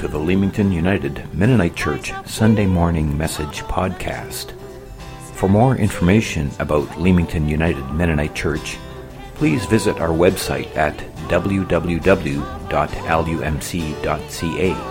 to the Leamington United Mennonite Church Sunday Morning Message Podcast. For more information about Leamington United Mennonite Church, please visit our website at www.lumc.ca.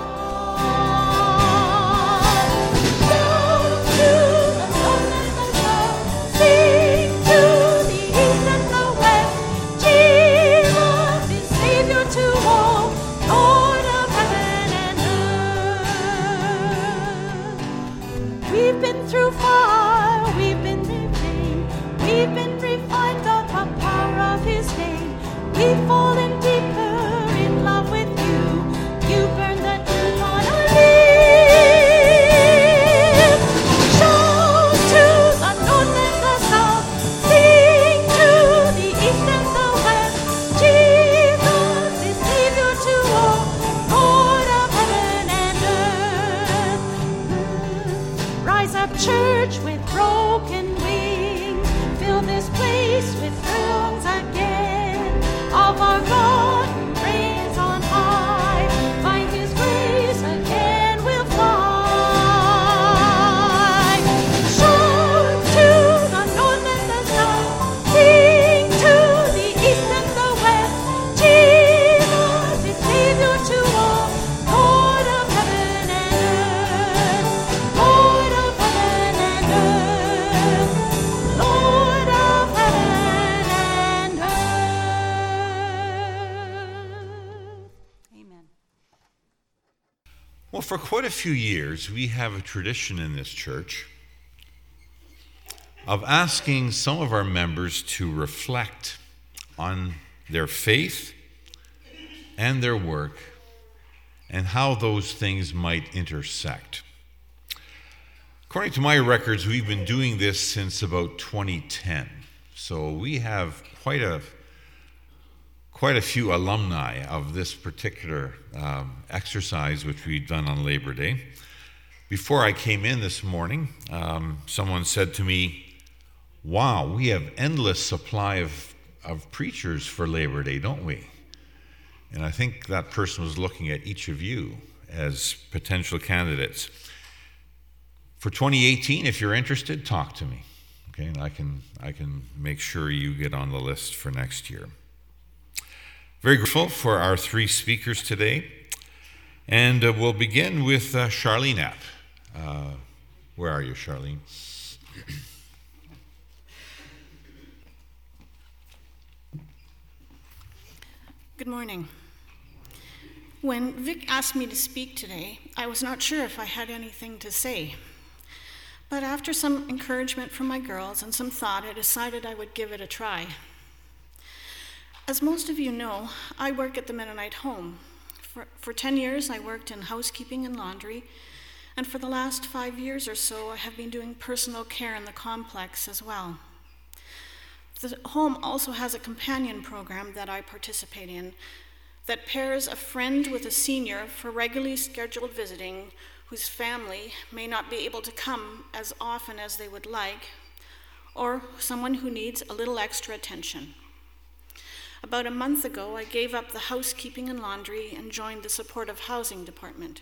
Well, for quite a few years, we have a tradition in this church of asking some of our members to reflect on their faith and their work and how those things might intersect. According to my records, we've been doing this since about 2010. So we have quite a few alumni of this particular exercise, which we've done on Labor Day. Before I came in this morning, someone said to me, "Wow, we have endless supply of preachers for Labor Day, don't we?" And I think that person was looking at each of you as potential candidates. For 2018, if you're interested, talk to me. Okay, and I can make sure you get on the list for next year. Very grateful for our three speakers today. And we'll begin with Charlene Knapp. Where are you, Charlene? Good morning. When Vic asked me to speak today, I was not sure if I had anything to say. But after some encouragement from my girls and some thought, I decided I would give it a try. As most of you know, I work at the Mennonite Home. For 10 years, I worked in housekeeping and laundry, and for the last 5 years or so, I have been doing personal care in the complex as well. The home also has a companion program that I participate in that pairs a friend with a senior for regularly scheduled visiting whose family may not be able to come as often as they would like, or someone who needs a little extra attention. About a month ago, I gave up the housekeeping and laundry and joined the supportive housing department.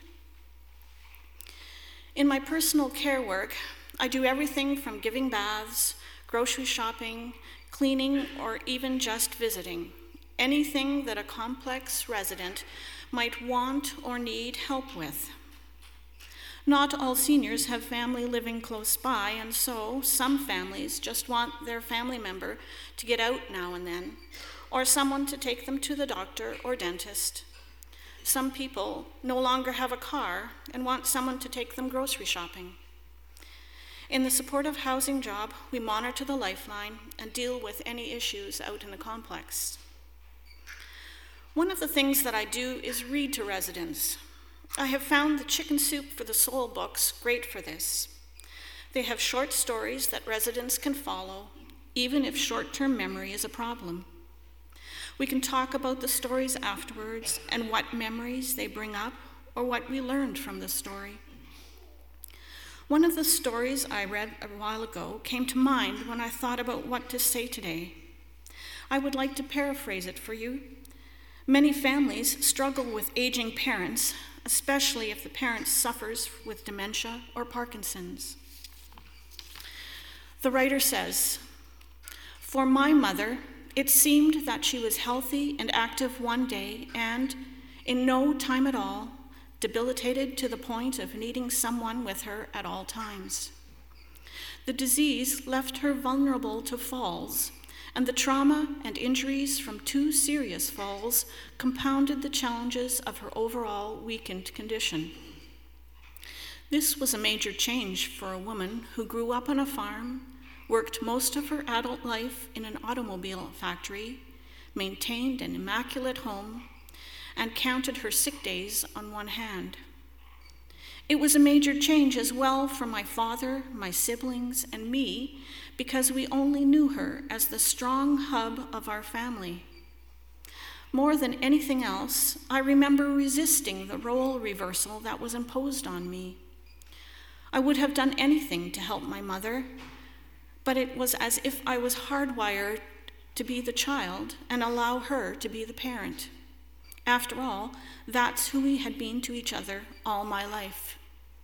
In my personal care work, I do everything from giving baths, grocery shopping, cleaning, or even just visiting. Anything that a complex resident might want or need help with. Not all seniors have family living close by, and so some families just want their family member to get out now and then, or someone to take them to the doctor or dentist. Some people no longer have a car and want someone to take them grocery shopping. In the supportive housing job, we monitor the lifeline and deal with any issues out in the complex. One of the things that I do is read to residents. I have found the Chicken Soup for the Soul books great for this. They have short stories that residents can follow, even if short-term memory is a problem. We can talk about the stories afterwards and what memories they bring up or what we learned from the story. One of the stories I read a while ago came to mind when I thought about what to say today. I would like to paraphrase it for you. Many families struggle with aging parents, especially if the parent suffers with dementia or Parkinson's. The writer says, "For my mother, it seemed that she was healthy and active one day and, in no time at all, debilitated to the point of needing someone with her at all times. The disease left her vulnerable to falls, and the trauma and injuries from 2 serious falls compounded the challenges of her overall weakened condition. This was a major change for a woman who grew up on a farm, worked most of her adult life in an automobile factory, maintained an immaculate home, and counted her sick days on one hand. It was a major change as well for my father, my siblings, and me, because we only knew her as the strong hub of our family. More than anything else, I remember resisting the role reversal that was imposed on me. I would have done anything to help my mother, but it was as if I was hardwired to be the child and allow her to be the parent. After all, that's who we had been to each other all my life."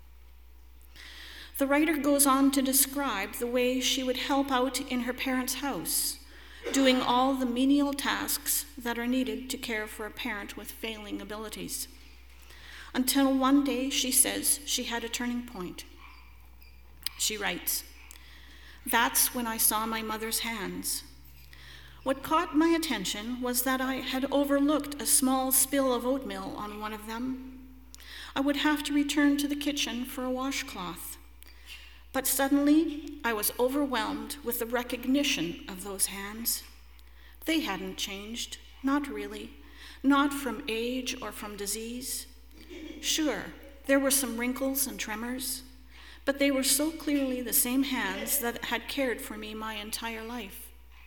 The writer goes on to describe the way she would help out in her parents' house, doing all the menial tasks that are needed to care for a parent with failing abilities. Until one day, she says, she had a turning point. She writes, "That's when I saw my mother's hands. What caught my attention was that I had overlooked a small spill of oatmeal on one of them. I would have to return to the kitchen for a washcloth. But suddenly, I was overwhelmed with the recognition of those hands. They hadn't changed, not really, not from age or from disease. Sure, there were some wrinkles and tremors, but they were so clearly the same hands that had cared for me my entire life.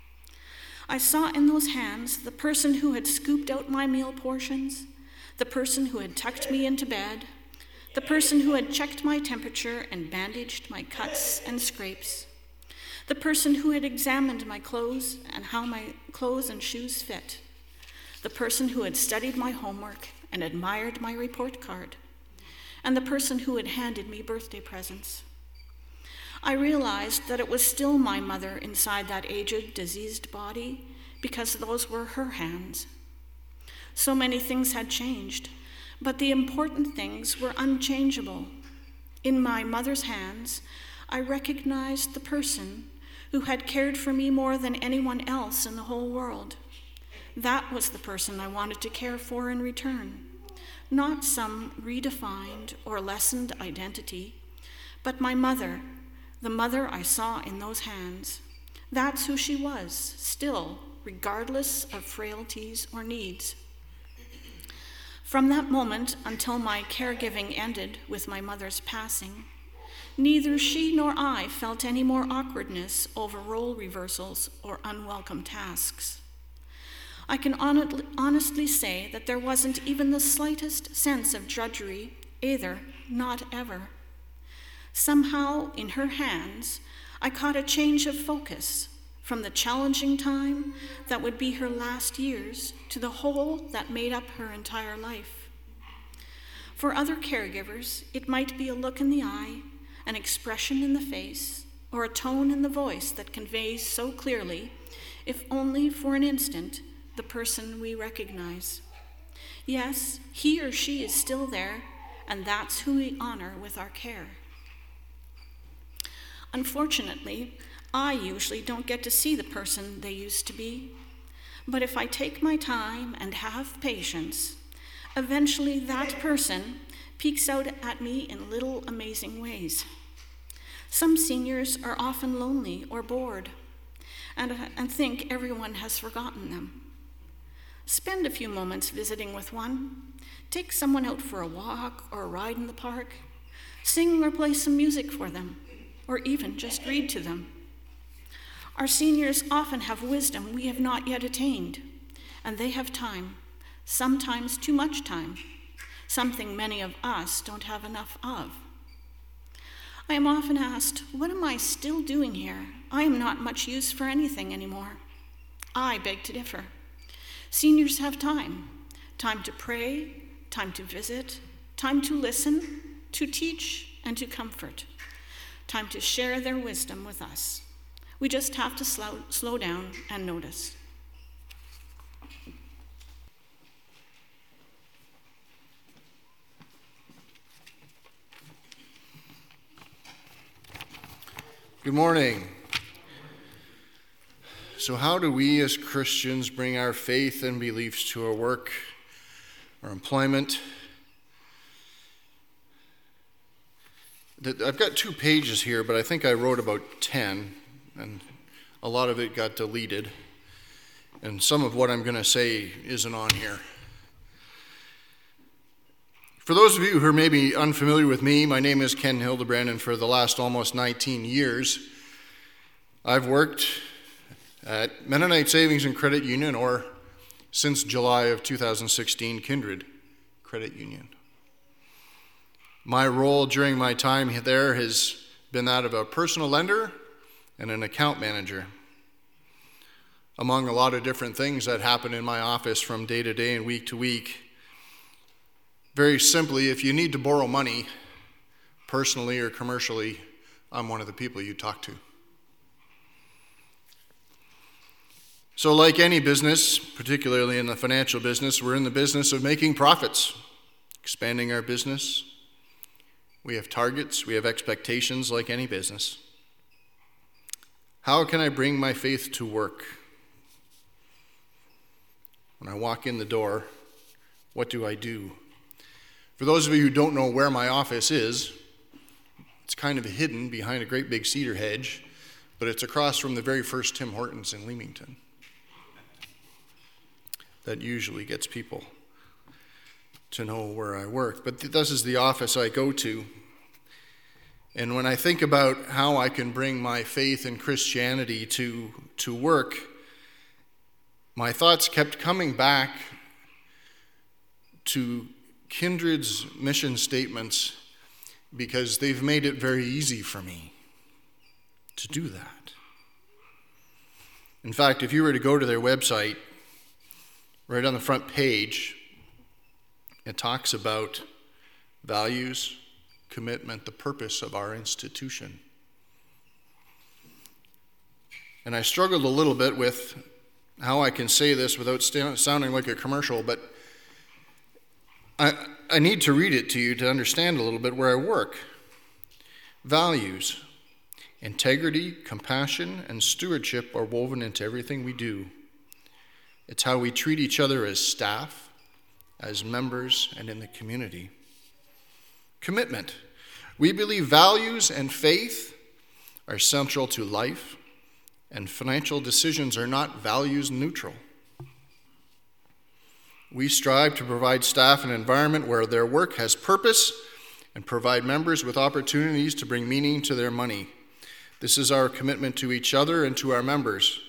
I saw in those hands the person who had scooped out my meal portions, the person who had tucked me into bed, the person who had checked my temperature and bandaged my cuts and scrapes, the person who had examined my clothes and how my clothes and shoes fit, the person who had studied my homework and admired my report card, and the person who had handed me birthday presents. I realized that it was still my mother inside that aged, diseased body because those were her hands. So many things had changed, but the important things were unchangeable. In my mother's hands, I recognized the person who had cared for me more than anyone else in the whole world. That was the person I wanted to care for in return, not some redefined or lessened identity, but my mother, the mother I saw in those hands. That's who she was, still, regardless of frailties or needs. From that moment until my caregiving ended with my mother's passing, neither she nor I felt any more awkwardness over role reversals or unwelcome tasks. I can honestly say that there wasn't even the slightest sense of drudgery either, not ever. Somehow, in her hands, I caught a change of focus from the challenging time that would be her last years to the whole that made up her entire life. For other caregivers, it might be a look in the eye, an expression in the face, or a tone in the voice that conveys so clearly, if only for an instant, the person we recognize. Yes, he or she is still there, and that's who we honor with our care. Unfortunately, I usually don't get to see the person they used to be, but if I take my time and have patience, eventually that person peeks out at me in little amazing ways. Some seniors are often lonely or bored and think everyone has forgotten them. Spend a few moments visiting with one. Take someone out for a walk or a ride in the park. Sing or play some music for them, or even just read to them. Our seniors often have wisdom we have not yet attained, and they have time, sometimes too much time, something many of us don't have enough of. I am often asked, what am I still doing here? I am not much use for anything anymore. I beg to differ. Seniors have time to pray, time to visit, time to listen, to teach, and to comfort, time to share their wisdom with us. We just have to slow down and notice. Good morning. So how do we as Christians bring our faith and beliefs to our work, our employment? I've got 2 pages here, but I think I wrote about 10, and a lot of it got deleted. And some of what I'm going to say isn't on here. For those of you who are maybe unfamiliar with me, my name is Ken Hildebrand, and for the last almost 19 years, I've worked at Mennonite Savings and Credit Union, or since July of 2016, Kindred Credit Union. My role during my time there has been that of a personal lender and an account manager, among a lot of different things that happen in my office from day to day and week to week. Very simply, if you need to borrow money, personally or commercially, I'm one of the people you talk to. So like any business, particularly in the financial business, we're in the business of making profits, expanding our business. We have targets, we have expectations like any business. How can I bring my faith to work? When I walk in the door, what do I do? For those of you who don't know where my office is, it's kind of hidden behind a great big cedar hedge, but it's across from the very first Tim Hortons in Leamington. That usually gets people to know where I work. But this is the office I go to. And when I think about how I can bring my faith in Christianity to work, my thoughts kept coming back to Kindred's mission statements, because they've made it very easy for me to do that. In fact, if you were to go to their website, right on the front page, it talks about values, commitment, the purpose of our institution. And I struggled a little bit with how I can say this without sounding like a commercial, but I need to read it to you to understand a little bit where I work. Values, integrity, compassion, and stewardship are woven into everything we do. It's how we treat each other as staff, as members, and in the community. Commitment. We believe values and faith are central to life, and financial decisions are not values neutral. We strive to provide staff an environment where their work has purpose and provide members with opportunities to bring meaning to their money. This is our commitment to each other and to our members.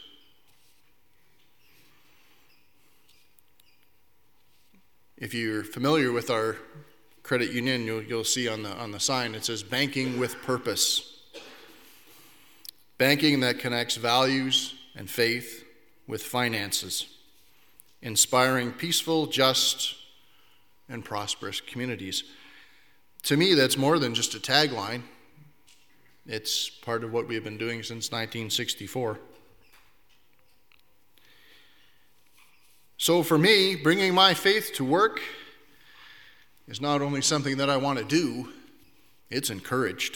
If you're familiar with our credit union, you'll see on the sign it says banking with purpose. Banking that connects values and faith with finances, inspiring peaceful, just, and prosperous communities. To me, that's more than just a tagline. It's part of what we've been doing since 1964. So for me, bringing my faith to work is not only something that I want to do, it's encouraged.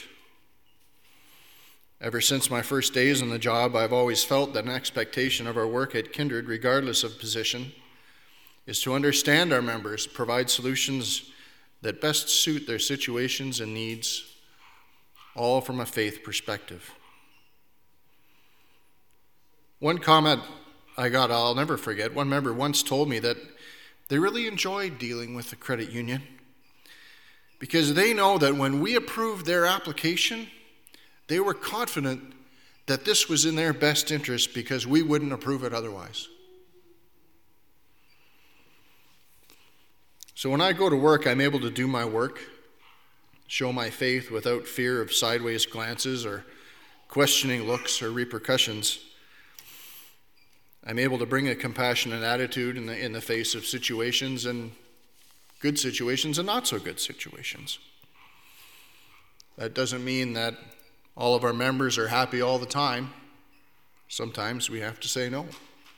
Ever since my first days on the job, I've always felt that an expectation of our work at Kindred, regardless of position, is to understand our members, provide solutions that best suit their situations and needs, all from a faith perspective. One comment I got, I'll never forget. One member once told me that they really enjoyed dealing with the credit union because they know that when we approved their application, they were confident that this was in their best interest because we wouldn't approve it otherwise. So when I go to work, I'm able to do my work, show my faith without fear of sideways glances or questioning looks or repercussions. I'm able to bring a compassionate attitude in the face of situations and good situations and not so good situations. That doesn't mean that all of our members are happy all the time. Sometimes we have to say no.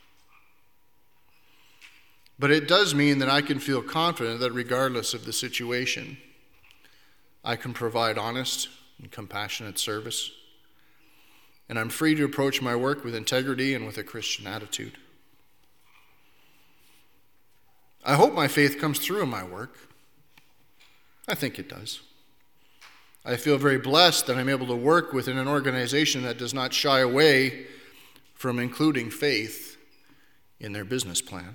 But it does mean that I can feel confident that regardless of the situation, I can provide honest and compassionate service. And I'm free to approach my work with integrity and with a Christian attitude. I hope my faith comes through in my work. I think it does. I feel very blessed that I'm able to work within an organization that does not shy away from including faith in their business plan.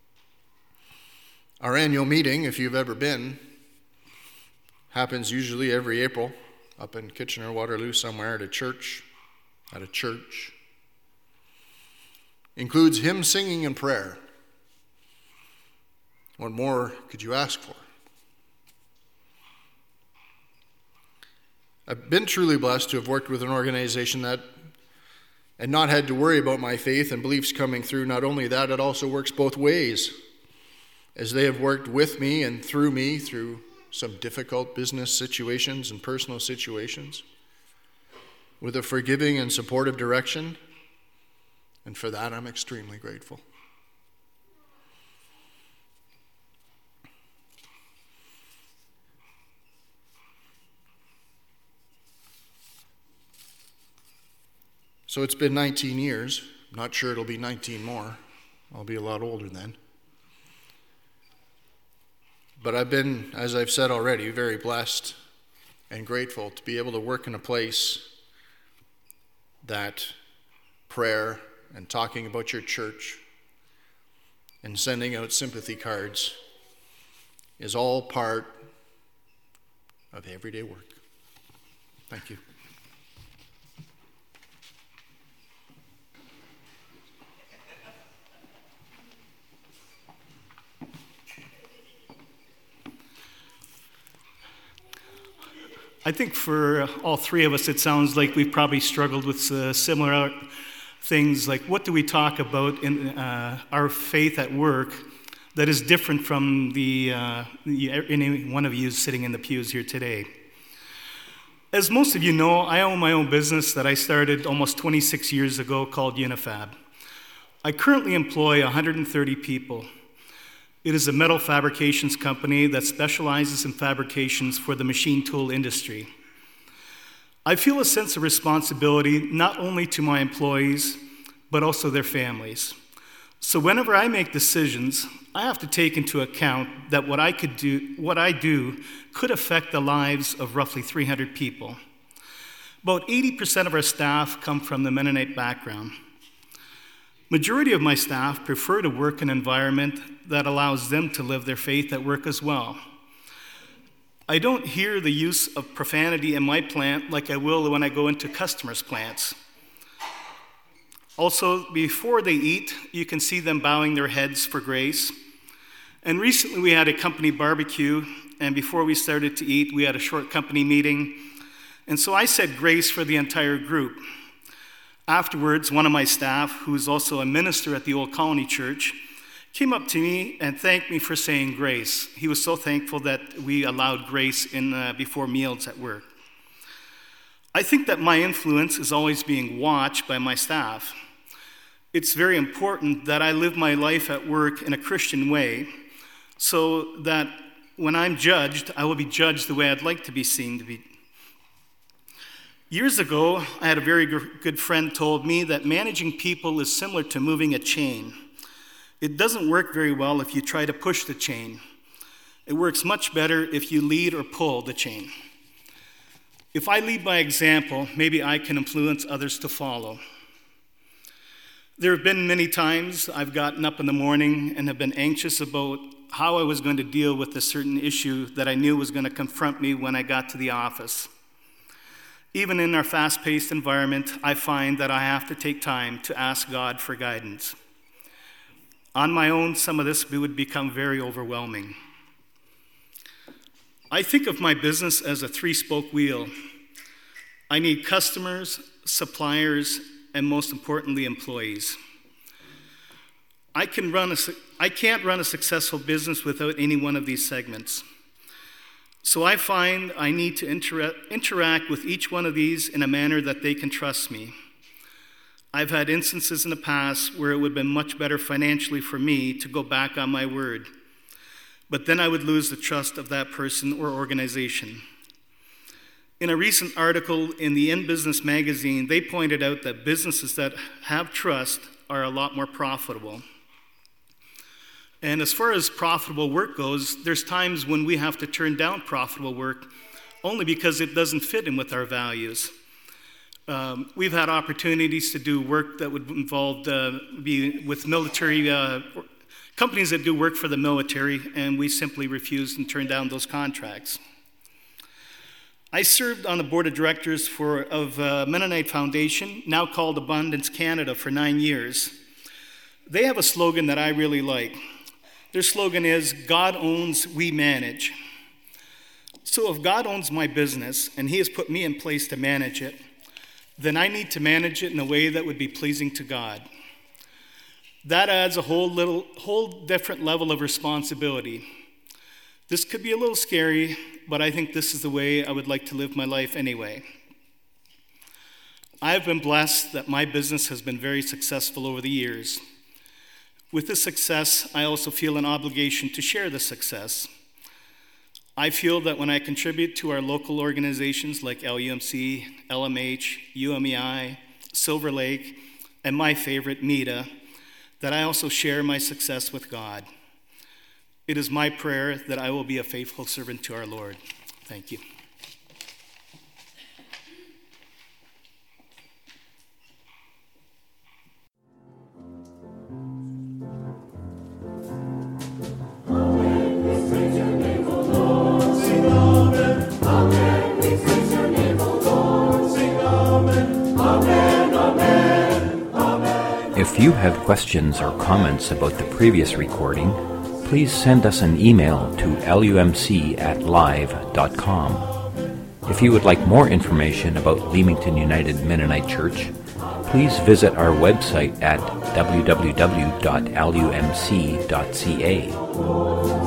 Our annual meeting, if you've ever been, happens usually every April up in Kitchener-Waterloo somewhere at a church. Includes hymn singing and prayer. What more could you ask for? I've been truly blessed to have worked with an organization that and not had to worry about my faith and beliefs coming through. Not only that, it also works both ways, as they have worked with me and through me through some difficult business situations and personal situations, with a forgiving and supportive direction, and for that I'm extremely grateful. So it's been 19 years. I'm not sure it'll be 19 more. I'll be a lot older then. But I've been, as I've said already, very blessed and grateful to be able to work in a place that prayer and talking about your church and sending out sympathy cards is all part of everyday work. Thank you. I think for all three of us, it sounds like we've probably struggled with similar things, like what do we talk about in our faith at work that is different from any one of you sitting in the pews here today. As most of you know, I own my own business that I started almost 26 years ago called Unifab. I currently employ 130 people. It is a metal fabrications company that specializes in fabrications for the machine tool industry. I feel a sense of responsibility not only to my employees, but also their families. So whenever I make decisions, I have to take into account that what I do could affect the lives of roughly 300 people. About 80% of our staff come from the Mennonite background. Majority of my staff prefer to work in an environment that allows them to live their faith at work as well. I don't hear the use of profanity in my plant like I will when I go into customers' plants. Also, before they eat, you can see them bowing their heads for grace. And recently we had a company barbecue, and before we started to eat, we had a short company meeting. And so I said grace for the entire group. Afterwards, one of my staff, who is also a minister at the Old Colony Church, came up to me and thanked me for saying grace. He was so thankful that we allowed grace before meals at work. I think that my influence is always being watched by my staff. It's very important that I live my life at work in a Christian way so that when I'm judged, I will be judged the way I'd like to be seen to be. Years ago, I had a very good friend told me that managing people is similar to moving a chain. It doesn't work very well if you try to push the chain. It works much better if you lead or pull the chain. If I lead by example, maybe I can influence others to follow. There have been many times I've gotten up in the morning and have been anxious about how I was going to deal with a certain issue that I knew was going to confront me when I got to the office. Even in our fast-paced environment, I find that I have to take time to ask God for guidance. On my own, some of this would become very overwhelming. I think of my business as a three-spoke wheel. I need customers, suppliers, and most importantly, employees. I can't run a successful business without any one of these segments. So I find I need to interact with each one of these in a manner that they can trust me. I've had instances in the past where it would have been much better financially for me to go back on my word, but then I would lose the trust of that person or organization. In a recent article in the In Business magazine, they pointed out that businesses that have trust are a lot more profitable. And as far as profitable work goes, there's times when we have to turn down profitable work only because it doesn't fit in with our values. We've had opportunities to do work that would involve be with military companies that do work for the military, and we simply refused and turned down those contracts. I served on the board of directors of Mennonite Foundation, now called Abundance Canada, for 9 years. They have a slogan that I really like. Their slogan is, God owns, we manage. So if God owns my business and he has put me in place to manage it, then I need to manage it in a way that would be pleasing to God. That adds a whole different level of responsibility. This could be a little scary, but I think this is the way I would like to live my life anyway. I've been blessed that my business has been very successful over the years. With this success, I also feel an obligation to share the success. I feel that when I contribute to our local organizations like LUMC, LMH, UMEI, Silver Lake, and my favorite, MEDA, that I also share my success with God. It is my prayer that I will be a faithful servant to our Lord. Thank you. If you have questions or comments about the previous recording, please send us an email to lumc@live.com. If you would like more information about Leamington United Mennonite Church, please visit our website at www.lumc.ca.